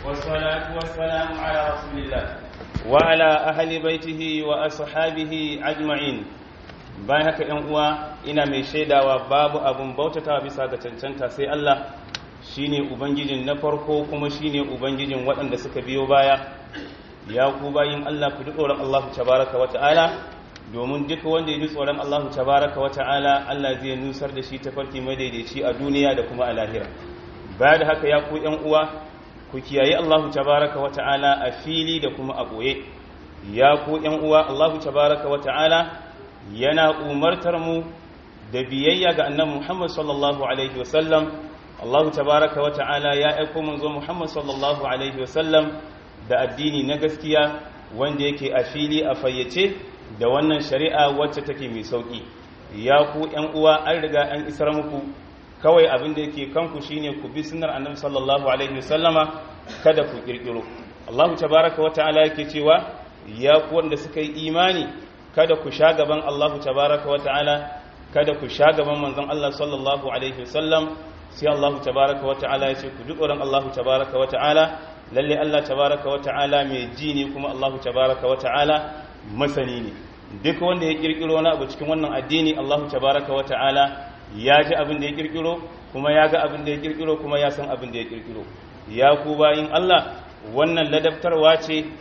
والصلاة والسلام على رسول الله وعلى أهل بيته وأصحابه أجمعين. bayan haka ‘yan uwa ina mai shaidawa babu abun bautata bisa ga cancanta sai Allah shine ubangijin na farko kuma shine ubangijin waɗanda suka biyo baya. Ya ku bayin Allah ku ji tsoron Allah tabaraka wa ta'ala, domin duka wanda ya ji tsoron Allah tabaraka wa ta'ala Allah zai nusar da shi tafarki madaidaici a duniya da kuma a lahira. Baya da haka ya ku ‘yan uwa ku kiyaye Allah tabaraka wa ta'ala a fili da kuma a ɓoye. Ya ku ‘yan uwa Allah tabaraka wa ta'ala yana umartar mu da biyayya ga annabi Muhammad sallallahu alaihi wasallam. Allah tabaraka wa ta'ala ya aiko manzo Muhammad sallallahu alaihi wasallam da addini na gaskiya wanda yake a fili a fayyace da wannan shari'a wacce take mai sauki. Ya ku ƴan uwa an riga an isar muku, kawai abin da yake kanku shine ku bi sunnar annabi sallallahu alaihi wasallama, kada ku kirkiro. Allah tabaraka wa ta'ala yake cewa ya ku wanda suka yi imani kada ku sha gaban Allah tabaraka wa ta'ala, kada ku sha gaban manzon Allah sallallahu alaihi wasallam. Sai Allah tabaraka wa ta'ala ya ce ku ji tsoron Allah tabaraka wa ta'ala, lalle Allah tabaraka wa ta'ala mai ji ne kuma Allah tabaraka wa ta'ala masani ne. Duk wanda ya kirkiro wani abu cikin wannan addini Allah tabaraka wa ta'ala ya ji abin da ya kirkiro kuma ya ga abin da ya kirkiro kuma ya san abin da ya kirkiro. Ya ku bayin Allah, wannan ladabtarwa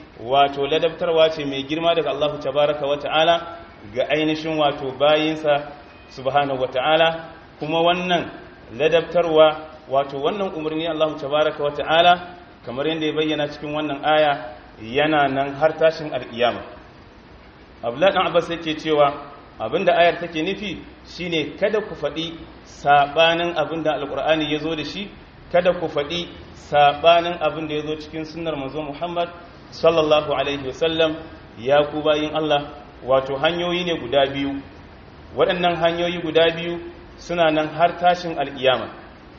ce mai girma daga Allah tabaraka wa ta'ala ga ainihin wato bayinsa subhanahu wa ta'ala. Kuma wannan ladabtarwa wannan umarni Allah tabaraka wa ta'ala kamar yadda ya bayyana cikin wannan aya yana nan har tashin alkiyama. Abdullah dan Abbas yake cewa abinda ayar take nufi shine kada ku faɗi sabanin abinda alqur'ani yazo da shi, kada ku faɗi sabanin abinda yazo cikin sunnar manzo Muhammad sallallahu alaihi wasallam. Ya ku bayin Allah, hanyoyi ne guda biyu. Waɗannan hanyoyi guda biyu suna nan har tashin alkiyama.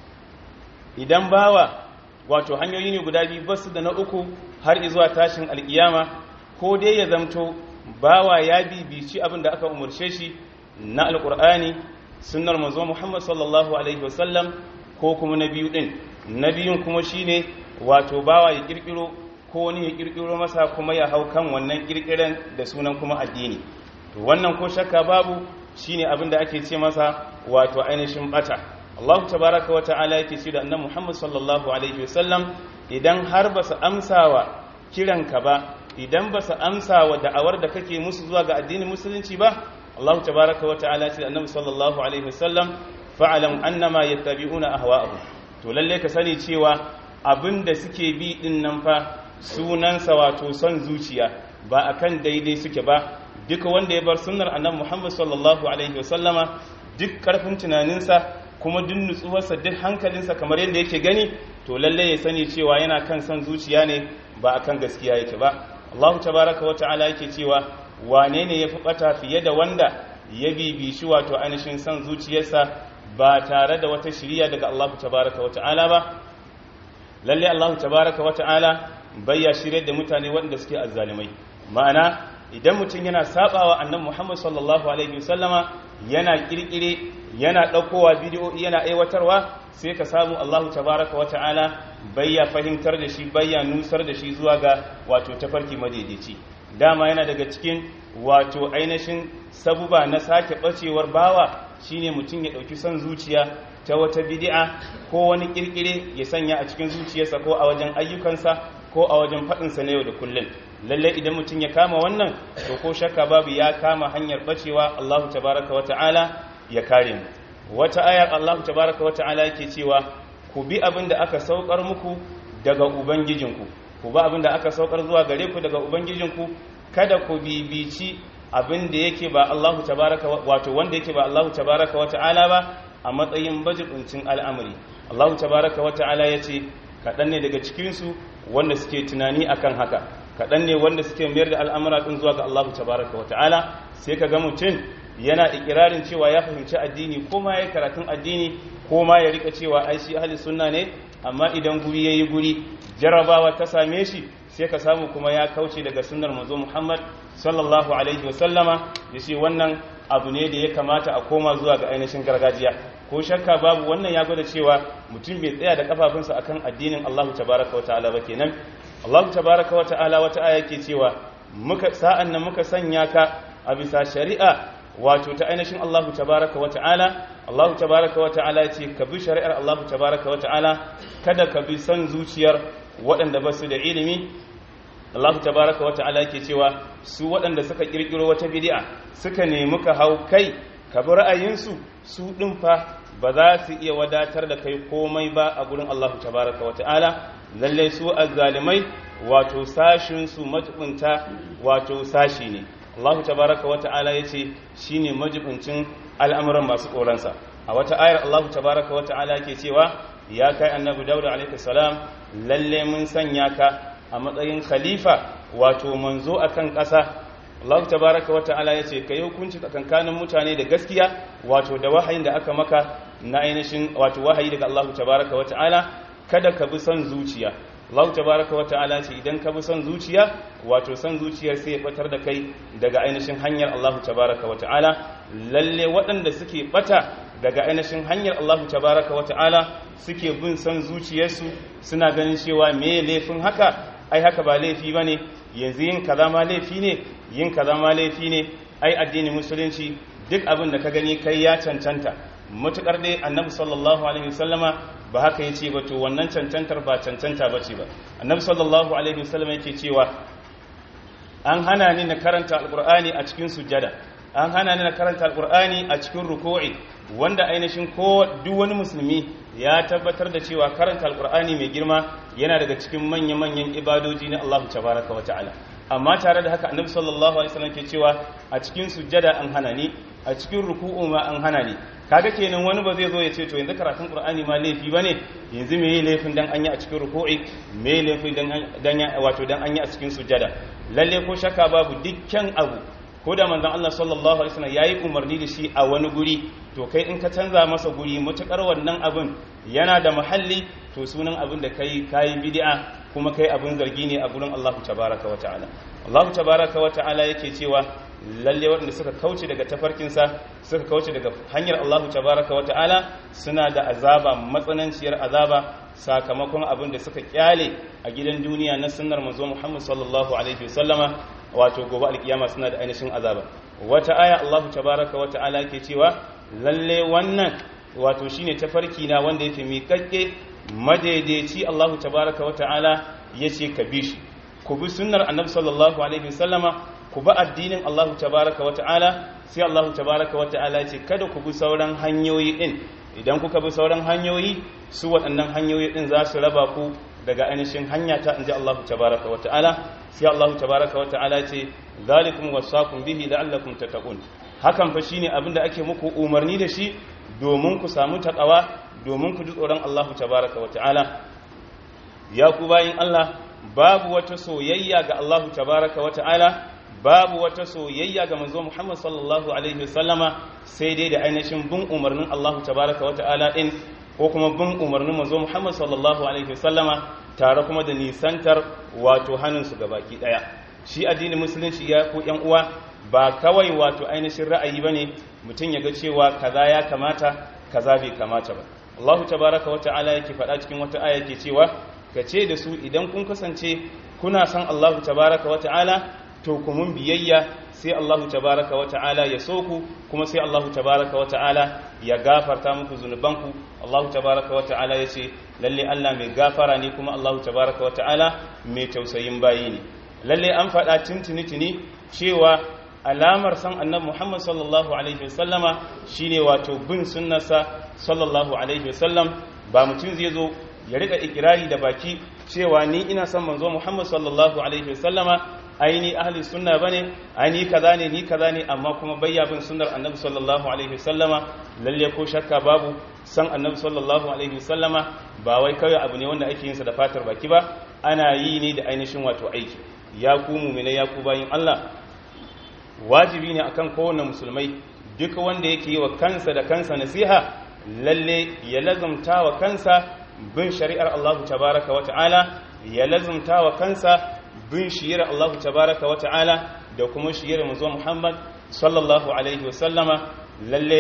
Idan bawa hanyoyi ne guda biyu basu da na uku har zuwa tashin alkiyama, ko dai ya zamto bawa ya bibici abin da aka umarce shi na alkur'ani sunnar manzo Muhammad sallallahu alaihi wasallam, ko kuma na biyu din. Na biyun kuma shine bawa ya kirkiro ko wani ya kirkiro masa kuma ya hau kan wannan kirkiren da sunan kuma addini. To wannan ko shakka babu shine abin da ake ce masa ainihin bata. Allah tabaraka wa ta'ala yake ce da annabi Muhammad sallallahu alaihi wasallam, idan har ba su amsawa kiranka ba, idan ba su amsawa da'awar da kake musu zuwa ga addinin musulunci ba, Allah tabaraka wa ta'ala ce da annabi sallallahu alaihi wasallam, fa'alam annama yattabi'una ahwa'ahum. To lalle ka sani cewa abinda suke bi din nan fa sunansa son zuciya, ba akan daidai suke ba. Duka wanda ya bar sunnar annabi Muhammad sallallahu alaihi wasallama, duk karfin tunaninsa kuma duk nutsuwarsa, duk hankalinsa kamar yadda yake gani, to lalle ya sani cewa yana kan son zuciya ne ba akan gaskiya yake ba. Allah tabaraka wa ta'ala yake cewa wane ne yafi bata fiye da wanda ya bibishi ainihin son zuciyarsa ba tare da wata shiriya daga Allah tabaraka wa ta'ala ba. Lalle Allah tabaraka wa ta'ala bayya shirye da mutane waɗanda suke azzalimai. Ma'ana idan mutum yana sabawa annabi Muhammad sallallahu alaihi wasallama, yana kirkire, yana daukowa bidiyo, yana aiwatarwa, sai ka samu Allah tabaraka wa ta'ala bayya fahimtar da shi, bayya nusar da shi zuwa ga tafarki madaidaici. Dama yana daga cikin ainihin sabuba na sake bacewar bawa shine mutum ya dauki son zuciya ta wata bid'a ko wani kirkire ya sanya a cikin zuciyarsa ko a wajen ayyukansa ko a wajen faɗinsa na yau da kullum. Lallai idan mutum ya kama wannan, to ko shakka babu ya kama hanyar bacewa. Allah tabaraka wa ta'ala ya kare mu. Wata ayar Allah tabaraka wa ta'ala yake cewa ku bi abin da aka saukar muku daga ubangijinku, ku ba abin da aka saukar zuwa gare ku daga ubangijinku, kada ku bibici abin da yake ba Allah tabaraka wanda yake ba Allah tabaraka wa ta'ala ba a matsayin bajibincin al'amari. Allah tabaraka wa ta'ala yace kaɗan ne daga cikinsu wanda suke tunani akan haka, kaɗan ne wanda suke mayar da al'amura ɗin zuwa ga Allah tabaraka wa ta'ala. Sai ka ga mutum yana ikirarin cewa ya fahimci addini, ko ma ya karatun addini, ko ma ya rika cewa ai shi ahli sunna ne, amma idan guri yayi guri, jarabawa ta same shi, sai ka samu kuma ya kauce daga sunnar manzo Muhammad sallallahu alaihi wa sallama. Yace wannan abu ne da ya kamata a koma zuwa ga ainihin gargajiya. ko shakka babu wannan ya gwada cewa mutum bai tsaya da kafafunsa akan addinin Allah tabaraka wa ta'ala ba kenan. Allah tabaraka wa ta'ala wata aya ke cewa sa'an nan muka sanya ka a bisa shari'a wato ta ainihin Allah tabaraka wa ta'ala. Allah tabaraka wa ta'ala ya ce ka bi shari'ar Allah tabaraka wa ta'ala, kada ka bi son zuciyar waɗanda ba su da ilimi. Allah tabaraka wa ta'ala yake cewa su waɗanda suka kirkiro wata bid'a suka nemi ka hau kai ka bi ra'ayinsu, su ɗin fa ba za su iya wadatar da kai komai ba a gurin Allah tabaraka wa ta'ala. Lalle su azzalimai wato sashin su majibunta wato sashi ne. Allah tabaraka wa ta'ala yace shine majibincin al'amuran masu tsoronsa. A wata ayar Allah tabaraka wa ta'ala yake cewa ya kai annabi Dawud alaihi salam, lalle mun sanya ka a matsayin khalifa wato manzo akan ƙasa. Allah tabaraka wa ta'ala yace kai hukunci tsakankanin mutane da gaskiya wato da wahayin da aka maka na ainihin wato wahayi daga Allah tabaraka wa ta'ala, kada ka bi son zuciya. Allah tabaraka wa ta'ala ce idan ka bi son zuciya wato son zuciyar sai ya batar da kai daga ainihin hanyar Allah tabaraka wa ta'ala. Lalle waɗanda suke bata daga ainihin hanyar Allah tabaraka wa ta'ala suke bin son zuciyarsu, suna ganin cewa me laifin haka, ai haka ba laifi bane, yanzu yin kaza ma laifi ne, yin kaza ma laifi ne, ai addinin musulunci duk abin da ka gani kai ya cancanta. Mutukar dai annabi sallallahu alaihi wasallama ba haka yace ba, to wannan cancantar ba cancanta bace ba. Annabi sallallahu alaihi wasallama yake cewa an hana ni na karanta alqur'ani a cikin sujjada, an hana ni na karanta alqur'ani a cikin ruku'i, wanda ainihin ko duk wani musulmi ya tabbatar da cewa karanta alqur'ani mai girma yana daga cikin manyan ibadoji na Allah tabaraka wa ta'ala. Amma tare da haka annabi sallallahu alaihi wasallam ke cewa a cikin sujjada an hana ni, a cikin ruku'u ma an hana ni. Kaga kenan wani ba zai zo ya ce to yanzu karatun qur'ani ma laifi bane, yanzu me yi laifin dan an yi a cikin ruku'i, me yi laifin dan an yi a cikin sujjada. Lalle ko shakka babu dukkan abu ko da manzon Allah sallallahu alaihi wasallam yayi umarni da shi a wani guri, to kai in ka canza masa guri mutakar wannan abin yana da muhalli, to sunan abin da kai bid'a, kuma kai abin zargi ne a gurin Allah tabaraka wa ta'ala. Allah tabaraka wa ta'ala yake cewa lalle waɗanda suka kauce daga tafarkinsa, suka kauce daga hanyar Allah tabaraka wa ta'ala, suna da azaba, matsananciyar azaba, sakamakon abin da suka kyale a gidan duniya na sunnar manzo Muhammad sallallahu alaihi wasallama, wato gobe alkiyama suna da ainihin azaba. Wata aya Allah tabaraka wa ta'ala yake cewa lalle wannan wato shine tafarki na wanda yake miƙaƙƙe madaidaici. Allah tabaraka wa ta'ala yace ka bi shi, ku bi sunnar annabi sallallahu alaihi wasallama, ku bi addinin Allah tabaraka wa ta'ala. Sai Allah tabaraka wa ta'ala yace kada ku bi sauran hanyoyi din, idan kuka bi sauran hanyoyi, su waɗannan hanyoyi din za su raba ku daga ainihin hanya ta inji Allah tabaraka wa ta'ala. Sai Allah tabaraka wa ta'ala ce zalikum wasaqum bihi la'allakum tattaqun. Hakan fa shine abin da ake muku umarni da shi domin ku samu takawa, domin ku ji tsoron Allah tabaraka wa ta'ala. Ya ku bayin Allah, babu wata soyayya ga Allah tabaraka wa ta'ala, babu wata soyayya ga manzo Muhammad sallallahu alaihi wasallama sai dai da ainihin bin umarnin Allah tabaraka wa ta'ala din, ko kuma bin umarnin manzo Muhammad sallallahu alaihi wasallama tare kuma da nisantar wato hannunsu gabaki daya. Shi addinin musulunci ya ku yan uwa ba kawai wato ainihin ra'ayi bane, mutum ya ga cewa kaza ya kamata kaza bai kamata ba. Allah tabaraka wa ta'ala yake faɗa cikin wata aya yake cewa kace da su idan kun kasance kuna san Allah tabaraka wa ta'ala, to ku mun biyayya, sai Allah tabaraka wa ta'ala ya so ku, kuma sai Allah tabaraka wa ta'ala ya gafarta muku zunubanku. Allah tabaraka wa ta'ala ya ce lalle Allah mai gafara ne, kuma Allah tabaraka wa ta'ala mai tausayin bayi ne. Lalle an faɗa tuni cewa alamar san annabi Muhammad sallallahu alaihi wasallama shine wato bin sunnarsa sallallahu alaihi wasallam. Ba mutum zai zo ya rika ikirari da baki cewa ni ina son manzo Muhammad sallallahu alaihi wasallama, aini ahli sunna bane, aini kaza ne, ni kaza ne, amma kuma bayya bin sunnar annabi sallallahu alaihi wasallama. Lalle ko shakka babu, san annabi sallallahu alaihi wasallama ba wai kawai abu ne wanda ake yin sa da fatar baki ba, ana yi ne da ainihin wato aiki. Ya ku mu'mina, ya ku bayin Allah, wajibi ne akan kowanne musulmai, duk wanda yake yi wa kansa da kansa nasiha, lalle ya lazumta wa kansa bin shari'ar Allah tabaraka wa ta'ala, ya lazumta wa kansa bin shiyar Allah tabaraka wa ta'ala da kuma shiyar manzo Muhammad sallallahu alaihi wa sallama. Lalle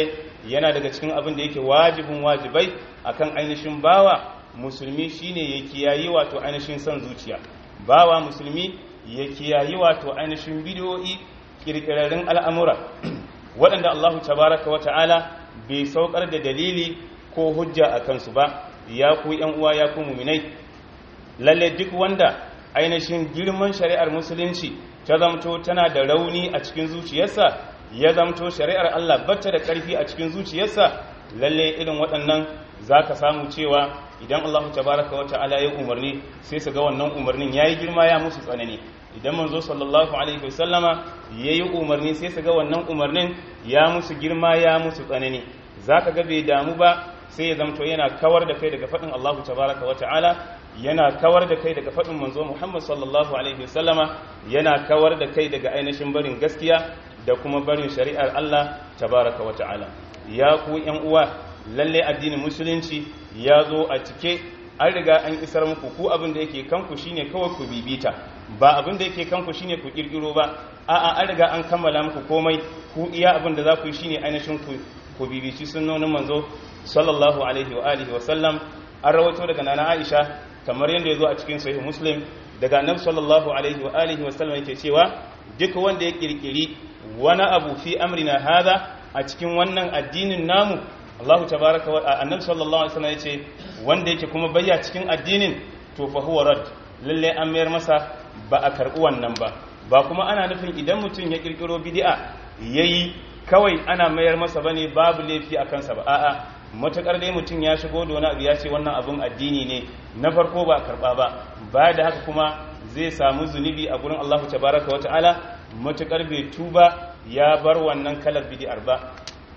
yana daga cikin abin da yake wajibai akan ainihin bawa musulmi shine ya kiyayi wato ainihin son zuciya. Bawa musulmi ya kiyayi wato ainihin bidiyoyi kirkirarrun al'amura waɗanda Allahu tabaraka wa ta'ala bai saukar da dalili ko hujja a kansu ba. Ya ku ‘yan uwa, ya ku muminai, lalle duk wanda ainihin girman shari'ar musulunci ta zamto tana da rauni a cikin zuciyarsa, ya zamto shari'ar Allah bata da ƙarfi a cikin zuciyarsa, lalle irin waɗannan za ka samu cewa idan Allah tabaraka wa ta'ala ya umarni sai su ga wannan umarnin yayi girma ya musu tsanani. Idan manzo sallallahu alaihi wasallama yayi umarni sai su ga wannan umarnin ya musu girma ya musu tsanani. Zaka ga bai damu ba, sai ya zamto yana kawar da kai daga faɗin Allah tabaraka wa ta'ala, yana kawar da kai daga faɗin manzo Muhammad sallallahu alaihi wasallama, yana kawar da kai daga ainihin barin gaskiya da kuma barin shari'ar Allah tabaraka wa ta'ala. Ya ku ƴan uwa, lalle addinin musulunci ya zo a cike, an riga an isar muku. Ku abin da yake kanku shine kawai ku bibita, ba abin da yake kanku shine ku kirkiro ba. A'a, an riga an kammala muku komai. Ku iya abin da za ku yi shine ainihin ku bibici sunnonin manzo sallallahu alaihi wa alihi wa sallam. An rawaito daga nana Aisha kamar yadda ya zo a cikin sahih Muslim daga annabi sallallahu alaihi wa alihi wa sallam yake cewa duk wanda ya kirkiri wani abu fi amrina hada a cikin wannan addinin namu, Allah tabaraka wa annabi sallallahu alaihi wasallam yace wanda yake kuma bayya cikin addinin, to fa huwa rad, lalle an mayar masa, ba a karbi wannan ba kuma ana nufin idan mutum ya kirkiro bid'a yayi kawai ana mayar masa bane, babu laifi a kansa ba. A'a, matakar dai mutum ya shigo da wani abu ya ce wannan abun addini ne, na farko ba a karba ba, baya da haka kuma zai samu zunubi a gurin Allah tabaraka wa ta'ala matakar bai tuba ya bar wannan kalar bid'ar ba.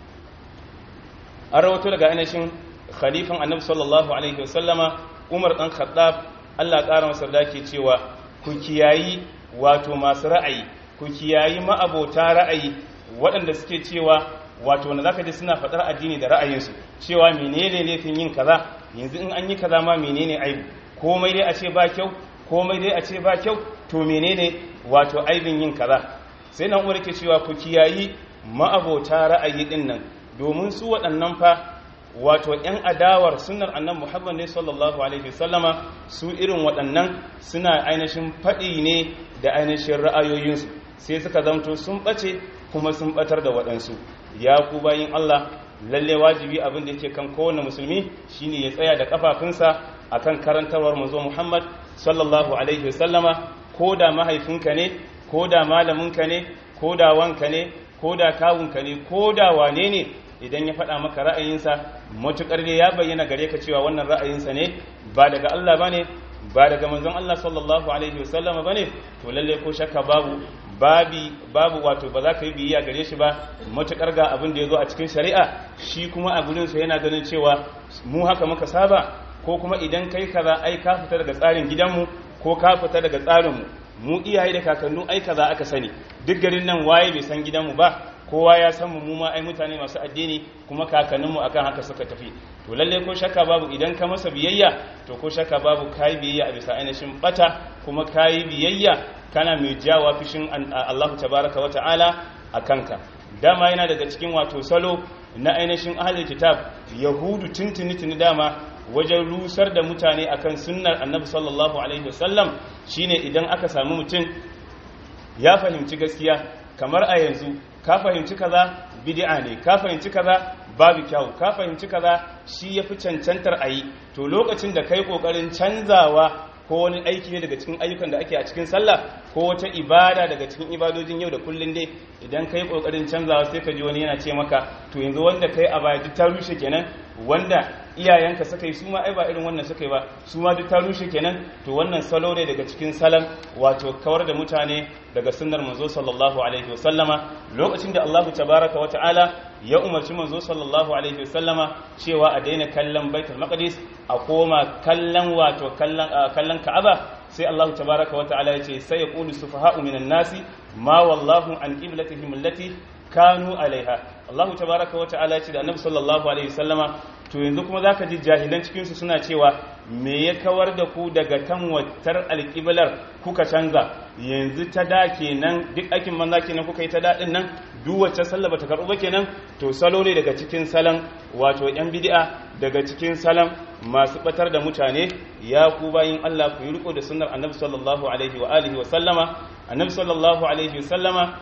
An rawato daga ainihin khalifan annabi sallallahu alaihi wasallama Umar dan Khattab, Allah ƙara masa da ke cewa ku kiyayi wato masu ra'ayi, ku kiyayi ma'abota ra'ayi waɗanda suke cewa wato wanda zaka ji suna faɗar addini da ra'ayinsu, cewa menene laifin yin kaza, yanzu in an yi kaza ma menene aibu, komai dai a ce ba kyau, komai dai a ce ba kyau, to menene wato aibin yin kaza. Sai nan Umar ke cewa ku kiyayi ma'abota ra'ayi din nan, domin su waɗannan fa wato ‘yan adawar sunnar annan Muhammad ne sallallahu alaihi wasallama, su irin waɗannan suna ainihin faɗi ne da ainihin ra'ayoyinsu, sai suka zamto sun ɓace kuma sun ɓatar da waɗansu. Ya ku bayin Allah, lalle wajibi abin da yake kan kowane musulmi shine ya tsaya da kafafunsa akan karantarwar manzo Muhammad sallallahu alaihi wasallama, ko da mahaifinka ne, ko da malaminka ne, ko da wanka ne, ko da kawunka ne, ko da wane ne, idan ya faɗa maka ra'ayinsa matuƙar ne ya bayyana gare ka cewa wannan ra'ayinsa ne, ba daga Allah ba ne, ba daga manzon Allah sallallahu alaihi wasallam ba ne, to lalle ko shakka babu wato ba za ka yi biyayya gare shi ba, matuƙar ga abin da ya zo a cikin shari'a, shi kuma a gurinsa yana ganin cewa mu haka muka saba, ko kuma idan kai kaza ai ka fita daga tsarin gidanmu ko ka fita daga tsarinmu, mu iyaye da kakannu ai kaza aka sani, duk garin nan waye bai san gidanmu ba, kowa ya san mu ma ai mutane masu addini kuma kakanninmu akan haka suka tafi. To lalle ko shakka babu idan ka masa biyayya, to ko shakka babu kai biyayya a bisa ainihin bata, kuma kai biyayya kana mai jawa fishin Allah tabaraka wa ta'ala a kanka. Dama yana daga cikin wato salo na ainihin ahlul kitab, yahudu tuntuni dama wajen rusar da mutane akan sunnar annabi sallallahu alaihi wasallam shine idan aka samu mutum ya fahimci gaskiya, kamar a yanzu ka fahimci kaza bid'a ne, ka fahimci kaza babu kyau, ka fahimci kaza shi yafi cancantar ayi, to lokacin da kai kokarin canzawa ko wani aiki ne daga cikin ayyukan da ake a cikin sallah, ko wata ibada daga cikin ibadojin yau da kullun dai, idan kai kokarin canzawa sai ka ji wani yana ce maka to yanzu wanda kai a baya duk ta rushe kenan, wanda iyayenka suka yi su ma ai ba irin wannan suka yi ba, su ma duk ta rushe kenan. To wannan salo ne daga cikin salam wato kawar da mutane daga sunnar manzo sallallahu alaihi wasallama, lokacin da Allah tabaraka wa ta'ala ya umarci manzo sallallahu alaihi wasallama cewa a daina kallon baitul maqdis a koma kallon wato kallon ka'aba, sai Allah tabaraka wa ta'ala ya ce sai yaqulu sufaha'u minan nasi ma wallahu an qiblatihim allati kanu alaiha. Allah tabaraka wa ta'ala ya ce da annabi sallallahu alaihi wasallama to yanzu kuma zaka ji jahilan cikin su suna cewa me ya kawar da ku daga kan wattar alƙiblar kuka canza yanzu ta da kenan duk aikin manza kenan kuka yi ta daɗin nan duk wacce sallah bata karɓu ba kenan to salo ne daga cikin salon wato yan bid'a daga cikin salon masu batar da mutane. Ya ku bayin Allah ku yi riko da sunnar annabi sallallahu alaihi wa alihi wa sallama. Annabi sallallahu alaihi wa sallama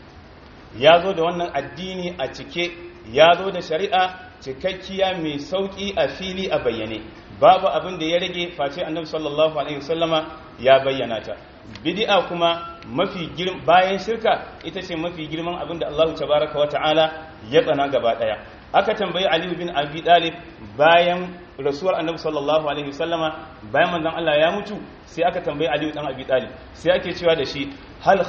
ya zo da wannan addini a cike, ya zo da shari'a cikakkiya mai sauki a fili a bayyane, babu abin da ya rage face annabi sallallahu alaihi wasallama ya bayyana ta. Bid'a kuma bayan shirka ita ce mafi girman abin da Allah tabaraka wa ta'ala ya tsana gaba daya. Aka tambayi Ali bin Abi Talib bayan rasuwar annabi sallallahu alaihi wasallama, bayan manzon Allah ya mutu, sai aka tambayi Ali bin Abi Talib, sai ake cewa da shi hal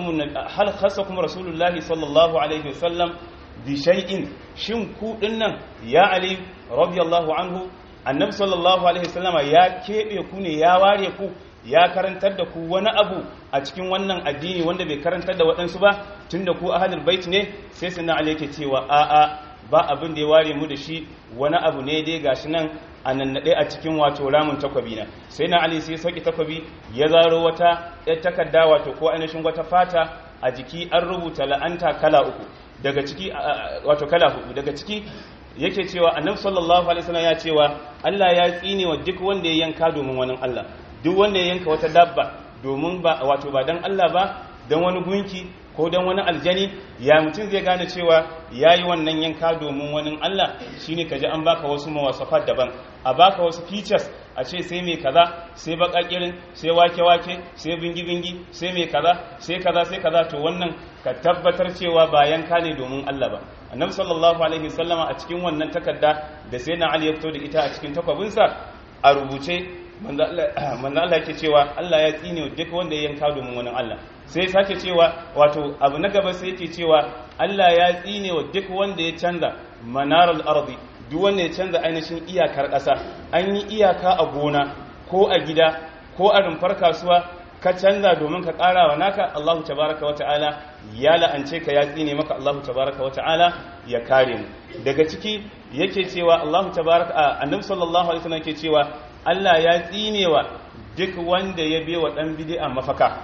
khassakum rasulullahi sallallahu alaihi wasallam bi shay'in, shin ku dinnan ya Ali radiyallahu anhu annabi sallallahu alaihi wasallama ya kebe ku ne, ya ware ku, ya karantar da ku wani abu a cikin wannan addini wanda bai karantar da waɗansu ba tunda ku ahlul bait ne? Sai sunna Ali yake cewa a'a, ba abin da ya ware mu da shi, wani abu ne dai gashi nan a nannaɗe a cikin wato ramin takwabi na. Sai na Ali sai ya sauki takwabi, ya zaro wata ɗaya takarda wato ko ainihin wata fata a jiki an rubuta la'anta kala uku, daga ciki wato kala hudu, daga ciki yake cewa annabi sallallahu alaihi wasallam ya cewa Allah ya tsine wa duk wanda ya yanka domin wani Allah, duk wanda ya yanka wata dabba domin ba wato ba dan Allah ba, dan wani gunki ko dan wani aljani, ya mutum zai gane cewa yayi wannan yanka domin wani Allah? Shine kaji an baka wasu mawasafat daban, a baka wasu features, a ce sai mai kaza, sai bakakirin, sai wake-wake, sai bingi-bingi, sai mai kaza, sai kaza, sai kaza. To wannan ka tabbatar cewa ba yanka ne domin Allah ba. Annabi sallallahu alaihi wasallama a cikin wannan takarda da sai na Ali ya fito da ita a cikin takwabinsa a rubuce, manzo Allah yake cewa Allah ya tsine duk wanda ya yanka domin wani Allah. Sai sake cewa wato abu na gaba sai yake cewa Allah ya tsine wa duk wanda ya canza manaral ardi, duk wanda ya canza ainihin iyakar ƙasa. An yi iyaka a gona ko a gida ko a rumfar kasuwa, ka canza domin ka ƙara wa naka, Allahu tabaraka wa ta'ala ya la'ance ka, ya tsine maka, Allahu tabaraka wa ta'ala ya kare mu. Daga ciki yake cewa Allahu tabaraka, annabi sallallahu alaihi wasallam yake cewa Allah ya tsinewa duk wanda ya biya dan bid'a mafaka,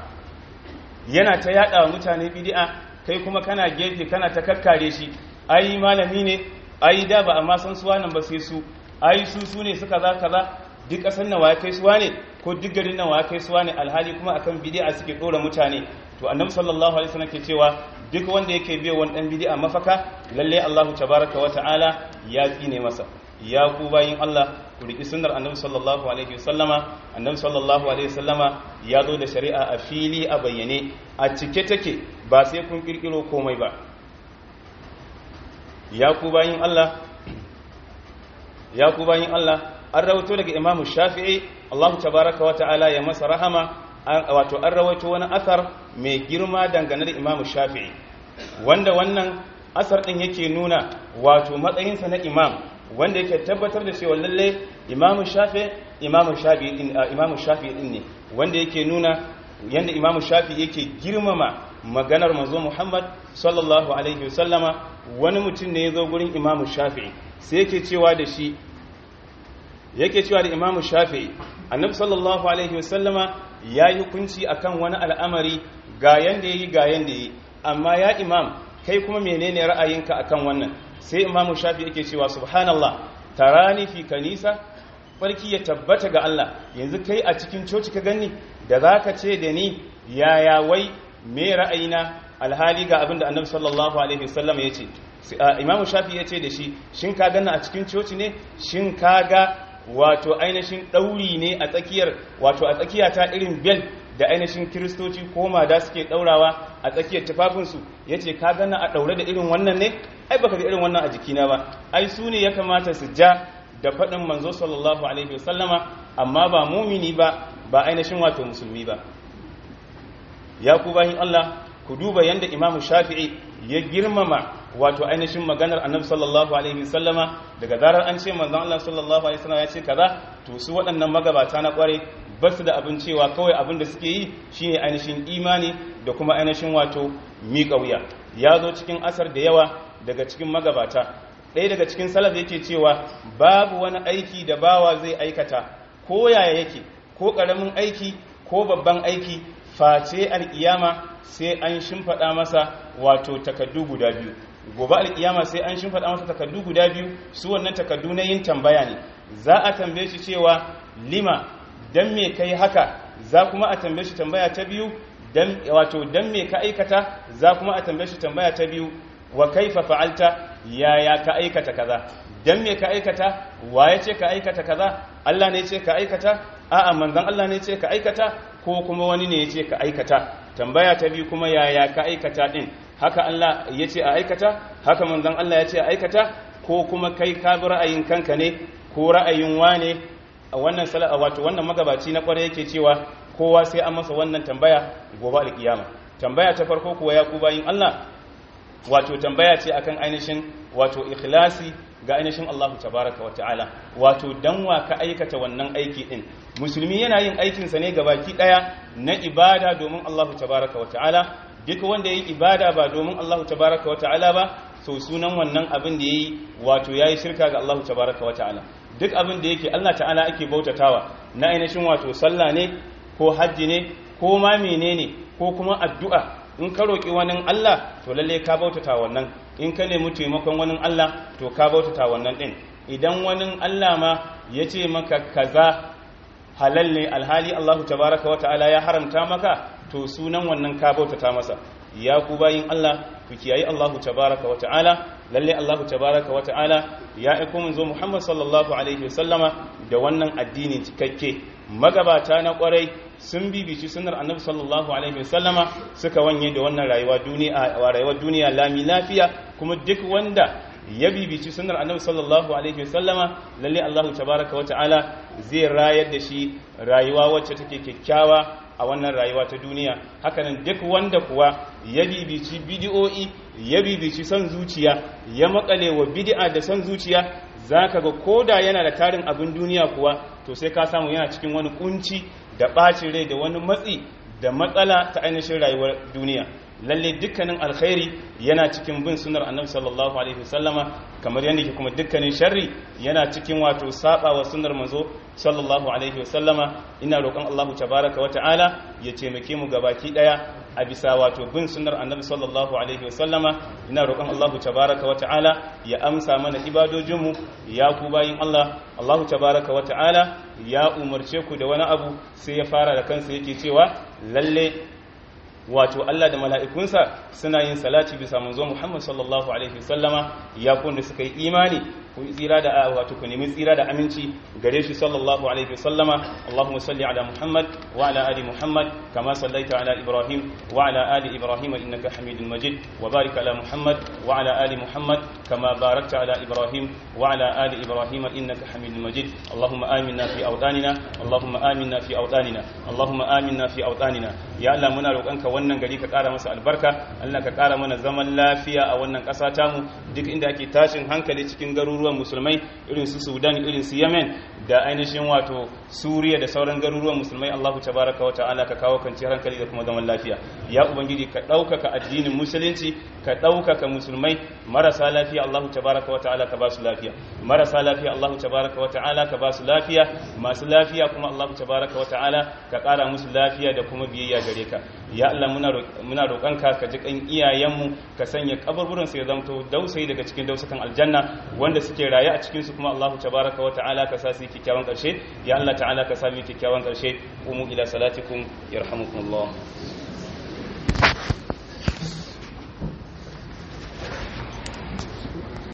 yana ta yada wa mutane bid'a, kai kuma kana gefe kana ta kakkare shi, ai malami ne, ai da ba amma san suwa nan ba sai su, ai su ne suka za kaza, duk ƙasar nawa ya kai suwa ne, ko duk garin nawa ya kai suwa ne, alhali kuma akan bid'a suke dora mutane. To annabi sallallahu alaihi wasallam ke cewa duk wanda yake biya wani dan bid'a mafaka, lalle Allahu tabaraka wa ta'ala ya tsine masa. Ya ku bayin Allah, ku riki sunnar annabi sallallahu alaihi wasallama. Annabi sallallahu alaihi wasallama ya zo da shari'a a fili a bayyane, a cike take, ba sai kun kirkiro komai ba. Ya ku bayin Allah, an rawaito daga Imam Shafi'i, Allahu tabaraka wa ta'ala ya masa rahama, wato an rawaito wani asar mai girma dangane da Imam Shafi'i, wanda wannan asar din yake nuna wato matsayinsa na imam, wanda yake tabbatar da cewa lalle Imam Shafi'i din ne, wanda yake nuna yanda Imam Shafi'i yake girmama maganar manzo Muhammad sallallahu alaihi wasallama. Wani mutum ne ya zo gurin Imam Shafi'i, sai yake cewa da Imam Shafi'i, annabi sallallahu alaihi wasallama ya yi hukunci akan wani al'amari, ga yanda yayi, amma ya imam, kai kuma menene ra'ayinka akan wannan? Sai Imam Shafi'i yake cewa subhanallah, tarani fi kanisa, farki ya tabbata ga Allah, yanzu kai a cikin coci ka gani da zaka ce da ni yaya wai me ra'ayina, alhali ga abinda annabi sallallahu alaihi wasallam ya ce. Imam Shafi'i ya ce da shi, shin ka ganna a cikin coci ne, shin ka ga wato ainihin ɗauri ne a tsakiyar, wato a tsakiya ta irin bel da ainihin kiristoci ko mada suke ɗaurawa a tsakiyar tufafinsu? Ya ce ka gana a ɗaure da irin wannan ne? Ai baka ga irin wannan a jikina ba, ai su ne ya kamata su ja da faɗin manzo sallallahu alaihi wasallama, amma ba mumini ba, ba ainihin wato musulmi ba. Ya ku bayin Allah, ku duba yanda Imam Shafi'i ya girmama wato ainihin maganar annabi sallallahu alaihi wasallama. Daga zarar an ce manzon Allah sallallahu alaihi wasallam ya ce kaza, to su waɗannan magabata na kware ba su da abin cewa, kawai abin da suke yi shine ainihin imani da kuma ainihin wato miƙa wuya. Ya zo cikin asar da yawa daga cikin magabata, ɗaya daga cikin salaf yake cewa babu wani aiki da bawa zai aikata ko yaya yake ko ƙaramin aiki ko babban aiki face alƙiyama sai an shimfaɗa masa wato takaddu guda biyu. Gobe alƙiyama sai an shimfaɗa masa takaddu guda biyu, su wannan takaddu na yin tambaya ne. Za a tambaye shi cewa lima, dan me kai haka, za kuma a tambaye shi tambaya ta biyu, dan me ka aikata, za kuma a tambaye shi tambaya ta biyu, wa kaifa fa'alta, yaya ka aikata kaza, dan me ka aikata, wa ya ce ka aikata kaza, Allah ne ce ka aikata, a'a manzon Allah ne ce ka aikata, ko kuma wani ne ya ce ka aikata. Tambaya ta biyu kuma yaya ka aikata din, haka Allah ya ce a aikata, haka manzon Allah ya ce a aikata, ko kuma kai ka bi ra'ayin kanka ne ko ra'ayin wane. A wannan wato wannan magabaci na kware yake cewa kowa sai an masa wannan tambaya gobe alkiyama. Tambaya ta farko kuwa ya ku bayin Allah, wato tambaya ce akan ainihin wato ikhlasi ga ainihin Allah tabaraka wa ta'ala, wato dan wa ka aikata wannan aiki din. Musulmi yana yin aikinsa ne gabaki daya na ibada domin Allah tabaraka wa ta'ala. Duk wanda yayi ibada ba domin Allah tabaraka wa ta'ala ba, so sunan wannan abin da yayi wato yayi shirka ga Allah tabaraka wa ta'ala. Duk abin da yake Allah ta'ala ake bautatawa na ainihin wato sallah ne ko hajji ne ko ma menene ko kuma addu'a, in ka roƙi wani Allah to lalle ka bautata wannan, in ka nemi taimakon wani Allah to ka bautata wannan din. Idan wani Allah ma ya ce maka kaza halal ne alhali Allah tabaraka wa ta'ala ya haramta maka, to sunan wannan ka bautata masa. Ya ku bayin Allah, ku kiyayi Allah tabaraka wa ta'ala. Lalle Allah tabaraka wa ta'ala ya aiko manzo Muhammad sallallahu alaihi wasallama da wannan addini cikakke. Magabata na kwarai sun bibici sunnar annabi sallallahu alaihi wasallama suka wanye da wannan rayuwar duniya lami lafiya. Kuma duk wanda ya bibici sunnar annabi sallallahu alaihi wasallama, lalle Allah tabaraka wa ta'ala zai rayar da shi rayuwa wacce take kyakkyawa a wannan rayuwa ta duniya. Hakanan duk wanda kuwa ya bibici bid'o'i, ya bibici son zuciya, ya makale wa bid'a da son zuciya, zaka ga koda yana da tarin abin duniya kuwa to sai ka samu yana cikin wani kunci da bacin rai da wani matsi da matsala ta ainihin rayuwar duniya. Lalle dukkanin alkhairi yana cikin bin sunnar annabi sallallahu alaihi wasallama, kamar yadda kuma dukkanin sharri yana cikin wato saba wa sunnar manzo sallallahu alaihi wasallama. Ina roƙon Allah tabaraka wa ta'ala ya taimake mu gabaki daya a bisa wato bin sunnar annabi sallallahu alaihi wasallama. Ina roƙon Allah tabaraka wa ta'ala ya amsa mana ibadojinmu. Ya ku bayin Allah, Allah tabaraka wa ta'ala ya umarce ku da wani abu, sai ya fara da kansa yake cewa lalle wato Allah da mala'ikunsa suna yin salati bisa manzo Muhammad sallallahu alaihi wasallama. Ya kun da suka yi imani ku tsira da wato ku nemi tsira da aminci gare shi sallallahu alaihi wasallama. Allahumma salli ala Muhammad wa ala ali Muhammad kama sallaita ala Ibrahim wa ala ali Ibrahim innaka Hamidum Majid, wa barik ala Muhammad wa ala ali Muhammad kama barakta ala Ibrahim wa ala ali Ibrahim innaka Hamidum Majid. Allahumma aminna fi awtanina, Allahumma aminna fi awtanina, Allahumma aminna fi awtanina. Ya Allah muna roƙonka wannan gari ka ƙara masa albarka, Allah ka ƙara mana zaman lafiya a wannan ƙasa tamu. Duk inda ake tashin hankali cikin garuruwan musulmai irin su Sudan, irin su Yemen da ainihin wato Suriya da sauran garuruwan musulmai, Allahu tabaraka wa ta'ala ka kawo kwanciyar hankali da kuma zaman lafiya. Ya ubangiji ka ɗaukaka addinin musulunci, ka ɗaukaka musulmai. Marasa lafiya Allahu tabaraka wa ta'ala ka ba su lafiya, marasa lafiya Allahu tabaraka wa ta'ala ka ba su lafiya, masu lafiya kuma Allahu tabaraka wa ta'ala ka ƙara musu lafiya da kuma biyayya gare ka. Ya Allah muna roƙonka ka ji kan iyayenmu, ka sanya kaburburan su ya zamto dausayi daga cikin dausakan aljanna, wanda suke raye a cikin su kuma Allahu tabaraka wa ta'ala ka sa su kikkiawan ƙarshe. Ya Allah ta'ala ka sa mu kikkiawan ƙarshe. Qumu ila salatikum yarhamukumullah.